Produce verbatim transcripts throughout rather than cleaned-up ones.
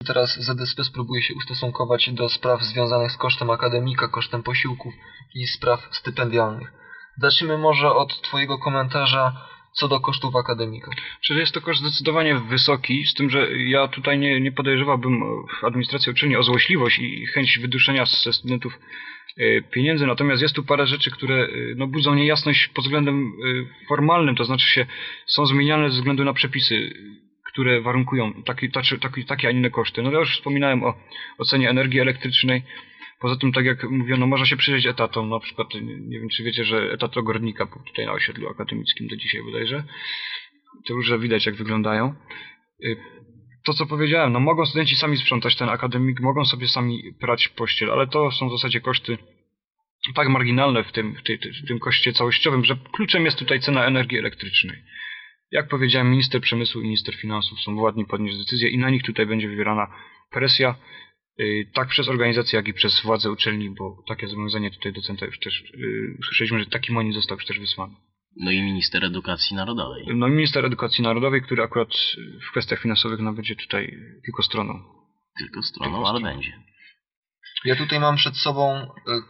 Teraz Z D S P spróbuje się ustosunkować do spraw związanych z kosztem akademika, kosztem posiłków i spraw stypendialnych. Zacznijmy może od Twojego komentarza co do kosztów akademika. Czyli jest to koszt zdecydowanie wysoki, z tym, że ja tutaj nie, nie podejrzewałbym administracji uczelni o złośliwość i chęć wyduszenia ze studentów pieniędzy, natomiast jest tu parę rzeczy, które no, budzą niejasność pod względem formalnym, to znaczy się są zmieniane ze względu na przepisy, które warunkują taki, taki, taki, takie, a inne koszty. No ja już wspominałem o, o cenie energii elektrycznej. Poza tym, tak jak mówiono, można się przyjrzeć etatom. Na przykład, nie wiem, czy wiecie, że etat ogrodnika był tutaj na osiedlu akademickim do dzisiaj bodajże. To już widać, jak wyglądają. To, co powiedziałem, no mogą studenci sami sprzątać ten akademik, mogą sobie sami prać pościel, ale to są w zasadzie koszty tak marginalne w tym, w, tej, w tym koszcie całościowym, że kluczem jest tutaj cena energii elektrycznej. Jak powiedziałem, minister przemysłu i minister finansów są władni podnieść decyzję i na nich tutaj będzie wywierana presja, yy, tak przez organizację, jak i przez władze uczelni, bo takie zobowiązanie tutaj docenta już też yy, usłyszeliśmy, że taki monit został już też wysłany. No i minister edukacji narodowej. No i minister edukacji narodowej, który akurat w kwestiach finansowych no, będzie tutaj tylko stroną. Tylko stroną, tylko ale stroną. Będzie. Ja tutaj mam przed sobą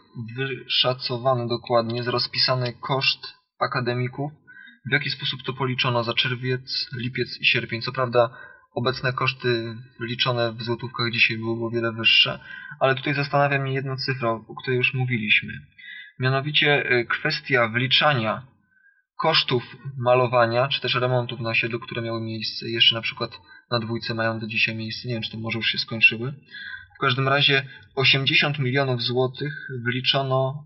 wyszacowany dokładnie, rozpisany koszt akademików, w jaki sposób to policzono za czerwiec, lipiec i sierpień. Co prawda obecne koszty liczone w złotówkach dzisiaj były o wiele wyższe, ale tutaj zastanawia mnie jedna cyfra, o której już mówiliśmy. Mianowicie kwestia wliczania kosztów malowania, czy też remontów na osiedlu, które miały miejsce, jeszcze na przykład na dwójce mają do dzisiaj miejsce, nie wiem, czy to może już się skończyły. W każdym razie osiemdziesiąt milionów złotych wliczono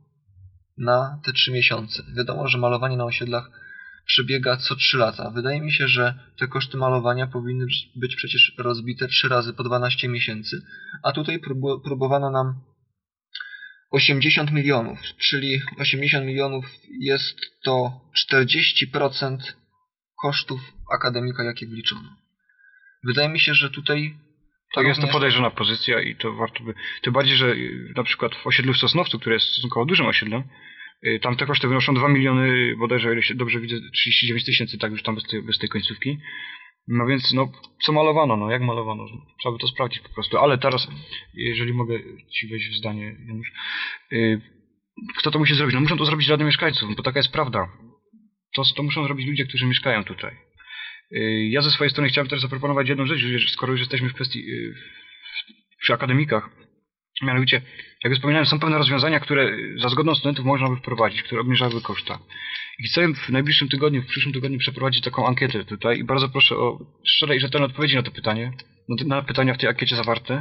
na te trzy miesiące. Wiadomo, że malowanie na osiedlach przebiega co trzy lata. Wydaje mi się, że te koszty malowania powinny być przecież rozbite trzy razy po dwanaście miesięcy, a tutaj prób- próbowano nam osiemdziesiąt milionów, czyli osiemdziesiąt milionów jest to czterdzieści procent kosztów akademika, jakie wliczono. Wydaje mi się, że tutaj to tak, jest to podejrzana pozycja i to warto by... Tym bardziej, że na przykład w osiedlu w Sosnowcu, które jest stosunkowo dużym osiedlem, tam te koszty wynoszą dwa miliony, bodajże, o ile się dobrze widzę, trzydzieści dziewięć tysięcy, tak już tam bez tej, bez tej końcówki. No więc, no, co malowano, no, jak malowano? Trzeba by to sprawdzić po prostu. Ale teraz, jeżeli mogę Ci wejść w zdanie, Janusz, yy, kto to musi zrobić? No muszą to zrobić rady mieszkańców, bo taka jest prawda. To, to muszą zrobić ludzie, którzy mieszkają tutaj. Yy, ja ze swojej strony chciałem też zaproponować jedną rzecz, skoro już jesteśmy w kwestii, yy, przy akademikach. Mianowicie, jak już wspominałem, są pewne rozwiązania, które za zgodą studentów można by wprowadzić, które obniżałyby koszta. I chcę w najbliższym tygodniu, w przyszłym tygodniu przeprowadzić taką ankietę tutaj i bardzo proszę o szczere i rzetelne odpowiedzi na to pytanie, na pytania w tej ankiecie zawarte.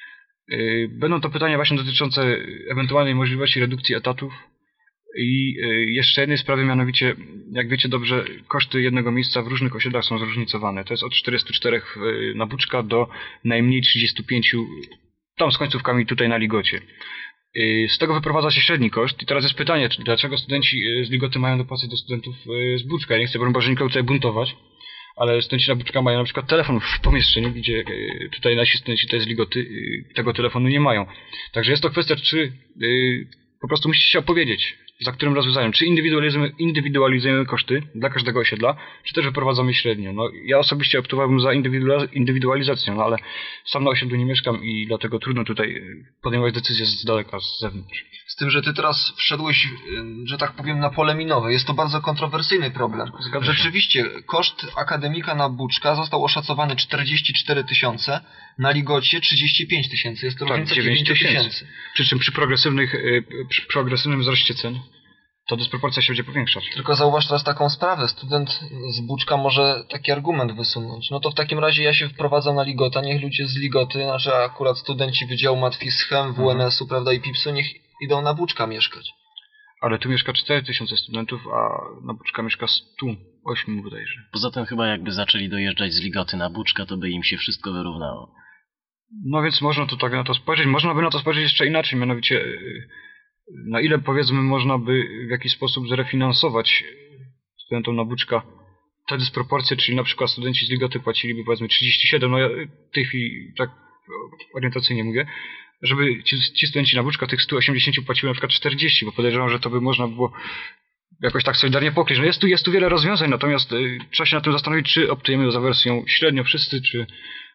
Będą to pytania właśnie dotyczące ewentualnej możliwości redukcji etatów i jeszcze jednej sprawy, mianowicie, jak wiecie dobrze, koszty jednego miejsca w różnych osiedlach są zróżnicowane. To jest od czterystu czterech na Buczka do najmniej trzydziestu pięciu tam z końcówkami tutaj na Ligocie. Z tego wyprowadza się średni koszt i teraz jest pytanie, dlaczego studenci z Ligoty mają dopłacać do studentów z Buczka. Ja nie chcę, broń Boże, nikogo tutaj buntować, ale studenci na Buczka mają na przykład telefon w pomieszczeniu, gdzie tutaj nasi studenci tutaj z Ligoty tego telefonu nie mają. Także jest to kwestia, czy po prostu musicie się opowiedzieć, za którym rozwiązaniem. Czy indywidualizujemy, indywidualizujemy koszty dla każdego osiedla, czy też wyprowadzamy średnio. No, ja osobiście optowałbym za indywidualizacją, no, ale sam na osiedlu nie mieszkam i dlatego trudno tutaj podejmować decyzje z daleka, z zewnątrz. Z tym, że ty teraz wszedłeś, że tak powiem, na pole minowe. Jest to bardzo kontrowersyjny problem. Zgadza się. Rzeczywiście, koszt akademika na Buczka został oszacowany czterdzieści cztery tysiące, na Ligocie trzydzieści pięć tysięcy. Jest to tak, różnica dziewięć tysięcy. Przy czym przy, progresywnych, przy progresywnym wzroście cen to dysproporcja się będzie powiększać. Tylko zauważ teraz taką sprawę. Student z Buczka może taki argument wysunąć. No to w takim razie ja się wprowadzam na Ligota, niech ludzie z Ligoty, znaczy akurat studenci Wydziału Matwis-Chem, W N S-u, prawda, i Pipsu, niech idą na Buczka mieszkać. Ale tu mieszka cztery tysiące studentów, a na Buczka mieszka sto osiem bodajże. Poza tym chyba jakby zaczęli dojeżdżać z Ligoty na Buczka, to by im się wszystko wyrównało. No więc można to tak na to spojrzeć. Można by na to spojrzeć jeszcze inaczej, mianowicie na ile, powiedzmy, można by w jakiś sposób zrefinansować studentom na Buczka te dysproporcje, czyli na przykład studenci z Ligoty płaciliby, powiedzmy, trzydzieści siedem, no ja w tej chwili tak orientacyjnie mówię, żeby ci, ci studenci na Buczka tych sto osiemdziesiąt płaciły na przykład czterdzieści, bo podejrzewam, że to by można było jakoś tak solidarnie pokryć. No jest tu, jest tu wiele rozwiązań, natomiast y, trzeba się nad tym zastanowić, czy optujemy za wersją średnio wszyscy, czy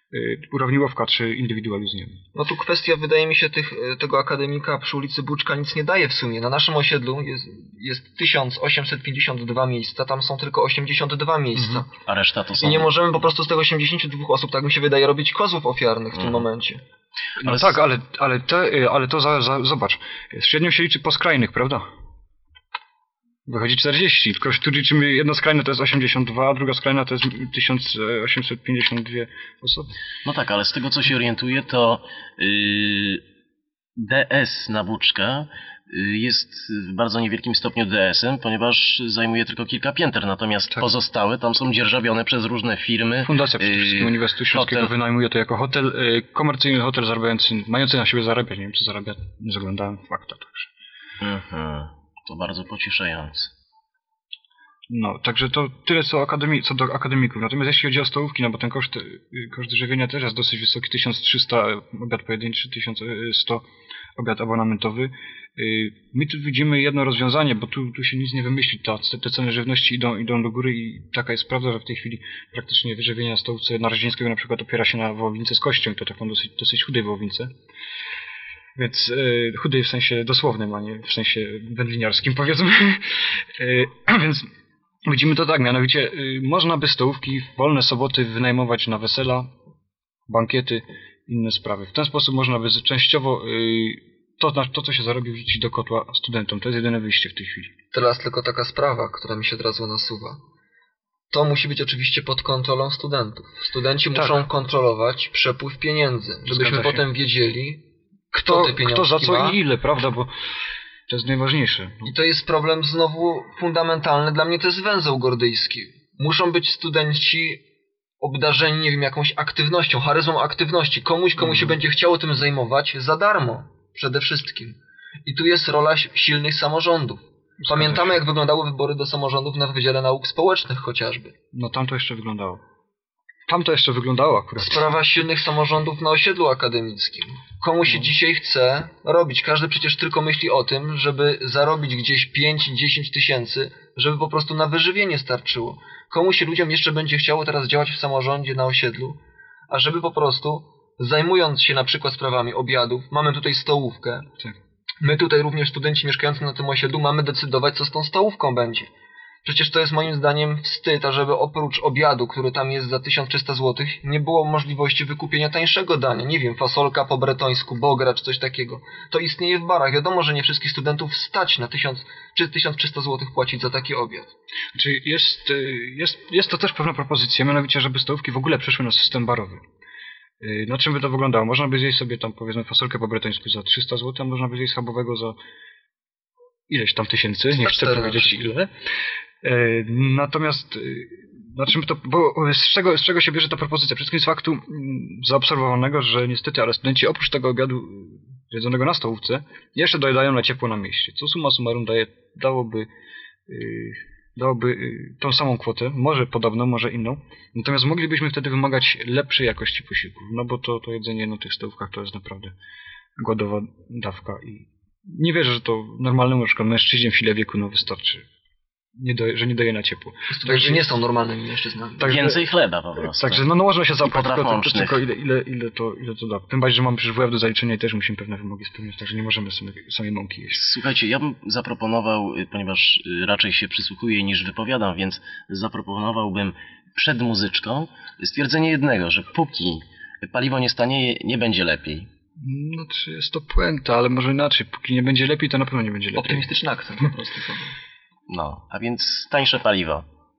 y, urawniłowka czy indywidualizm. No tu kwestia, wydaje mi się, tych, tego akademika przy ulicy Buczka nic nie daje w sumie. Na naszym osiedlu jest, jest tysiąc osiemset pięćdziesiąt dwa miejsca, tam są tylko osiemdziesiąt dwa miejsca. Mhm. A reszta to są... I nie możemy po prostu z tego osiemdziesięciu dwóch osób, tak mi się wydaje, robić kozłów ofiarnych w tym Mhm. momencie. No Ale tak, s- ale, ale, te, ale to za, za, zobacz. Średnio się liczy po skrajnych, prawda? Wychodzi czterdzieści, tylko tu liczymy jedno skrajne to jest osiemdziesiąt dwa, a druga skrajna to jest tysiąc osiemset pięćdziesiąt dwie osoby. No tak, ale z tego co się orientuję, to yy, D S na Buczka yy, jest w bardzo niewielkim stopniu D S-em, ponieważ zajmuje tylko kilka pięter, natomiast Tak. pozostałe tam są dzierżawione przez różne firmy. Fundacja przede Yy, wszystkim Uniwersytetu Śląskiego hotel. wynajmuje to jako hotel, y, komercyjny hotel zarabiający, mający na siebie zarabiać. Nie wiem, czy zarabia, nie zaglądałem w fakta. Także. Mhm. To bardzo pocieszające. No, także to tyle co, akademi, co do akademików. Natomiast jeśli chodzi o stołówki, no bo ten koszt, y, koszt żywienia też jest dosyć wysoki, tysiąc trzysta obiad pojedynczy, tysiąc sto obiad abonamentowy. Y, My tu widzimy jedno rozwiązanie, bo tu, tu się nic nie wymyśli. Ta, te ceny żywności idą, idą do góry i taka jest prawda, że w tej chwili praktycznie wyżywienie na stołówce Narozińskiego na przykład opiera się na wołowince z kością i to taką dosyć, dosyć chudej wołowince. Więc y, chudej w sensie dosłownym, a nie w sensie wędliniarskim powiedzmy. Y, więc widzimy to tak, mianowicie y, można by stołówki w wolne soboty wynajmować na wesela, bankiety, inne sprawy. W ten sposób można by z- częściowo y, to, na- to, co się zarobi, wrzucić do kotła studentom. To jest jedyne wyjście w tej chwili. Teraz tylko taka sprawa, która mi się od razu nasuwa. To musi być oczywiście pod kontrolą studentów. Studenci Tak. muszą kontrolować przepływ pieniędzy, żebyśmy Zgadza się. potem wiedzieli, kto, Kto, te pieniądze kto za co ma. i ile, prawda? Bo to jest najważniejsze. No. I to jest problem znowu fundamentalny. Dla mnie to jest węzeł gordyjski. Muszą być studenci obdarzeni, nie wiem, jakąś aktywnością, charyzmą aktywności. Komuś, komu się Mhm. będzie chciało tym zajmować za darmo. Przede wszystkim. I tu jest rola si- silnych samorządów. Pamiętamy, się. jak wyglądały wybory do samorządów na Wydziale Nauk Społecznych chociażby. No tam to jeszcze wyglądało. Tam to jeszcze wyglądało akurat. Sprawa silnych samorządów na osiedlu akademickim. Komu się No. dzisiaj chce robić? Każdy przecież tylko myśli o tym, żeby zarobić gdzieś pięć dziesięć tysięcy, żeby po prostu na wyżywienie starczyło. Komu się ludziom jeszcze będzie chciało teraz działać w samorządzie na osiedlu, a żeby po prostu, zajmując się na przykład sprawami obiadów, mamy tutaj stołówkę. Tak. My tutaj również studenci mieszkający na tym osiedlu mamy decydować, co z tą stołówką będzie. Przecież to jest moim zdaniem wstyd, ażeby oprócz obiadu, który tam jest za tysiąc trzysta złotych, nie było możliwości wykupienia tańszego dania. Nie wiem, fasolka po bretońsku, bogra czy coś takiego. To istnieje w barach. Wiadomo, że nie wszystkich studentów stać na tysiąc czy tysiąc trzysta złotych płacić za taki obiad. Znaczy jest, y, jest, jest to też pewna propozycja, mianowicie, żeby stołówki w ogóle przeszły na system barowy. Y, Na czym by to wyglądało? Można by zjeść sobie tam, powiedzmy, fasolkę po bretońsku za trzysta złotych, a można by zjeść schabowego za ileś tam tysięcy, nie chcę cztery powiedzieć na przykład. ile. Y, Natomiast y, na czym to, bo z czego, z czego się bierze ta propozycja? Przede wszystkim z faktu mm, zaobserwowanego, że niestety, ale studenci oprócz tego obiadu y, jedzonego na stołówce jeszcze dojedają na ciepło na mieście, co summa summarum daje, dałoby y, dałoby y, tą samą kwotę, może podobną, może inną. Natomiast moglibyśmy wtedy wymagać lepszej jakości posiłków, no bo to, to jedzenie na tych stołówkach to jest naprawdę głodowa dawka i nie wierzę, że to normalnemu na przykład mężczyźnie w sile wieku no wystarczy, nie do, że nie daje na ciepło. Studenci nie są normalnymi mężczyznami. Także- Więcej chleba po prostu. Także no, no można się zapłać, potraw tylko, to, mącznych. tylko ile, ile, ile, to, ile to da. Tym bardziej, że mamy przecież W F do zaliczenia i też musimy pewne wymogi spełniać, także nie możemy same, samej mąki jeść. Słuchajcie, ja bym zaproponował, y, ponieważ y, raczej się przysłuchuję niż wypowiadam, więc zaproponowałbym przed muzyczką stwierdzenie jednego, że póki paliwo nie stanieje, nie będzie lepiej. No czy jest to puenta, ale może inaczej. Póki nie będzie lepiej, to na pewno nie będzie lepiej. Optymistyczny akcent po prostu. No, a więc tańsze paliwo.